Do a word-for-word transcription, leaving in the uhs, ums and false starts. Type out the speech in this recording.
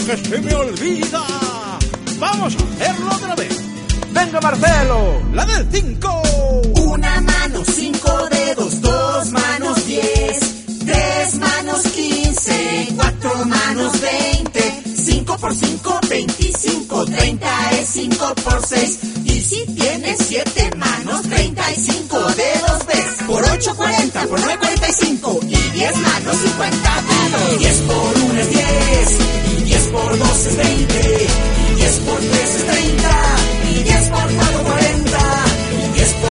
que se me olvida. Vamos a hacerlo otra vez. Venga, Marcelo, la del cinco. Una mano, cinco dedos, dos manos, diez, tres manos, quince, cuatro manos, veinte, cinco por cinco, veinticinco, treinta es cinco por seis. Y si tienes siete manos, treinta y cinco dedos ves. Por ocho, cuarenta, por nueve, cuarenta y cinco. Y diez manos, cincuenta dedos. diez por